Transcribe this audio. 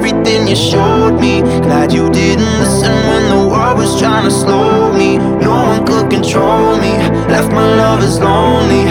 everything you showed me. Glad you didn't listen when the world was trying to slow me. No one could control me, left my lovers lonely.